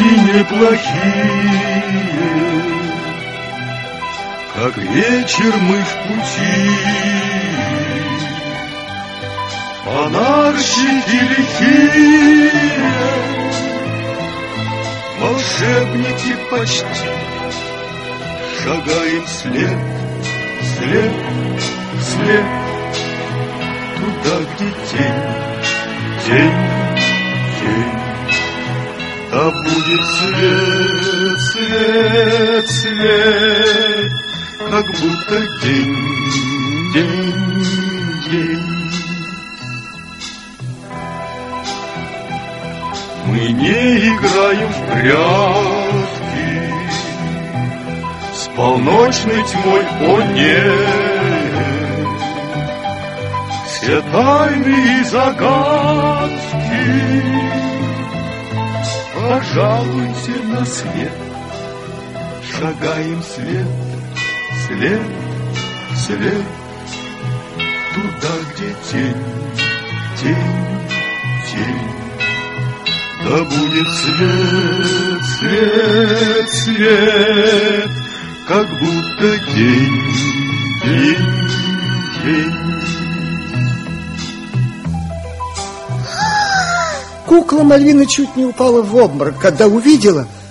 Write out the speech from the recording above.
люди неплохие, как вечер мы в пути. Фонарщики лихие, волшебники почти, шагаем вслед, вслед, вслед, туда, где тень, тень, тень. Да будет свет, свет, свет, как будто день, день, день. Мы не играем в прятки с полночной тьмой, о нет. Все тайны и загадки пожалуйте на свет. Шагаем след, след, след, туда, где тень, тень, тень. Да будет свет, свет, свет, как будто день, день, день. Кукла Мальвина чуть не упала в обморок, когда увидела,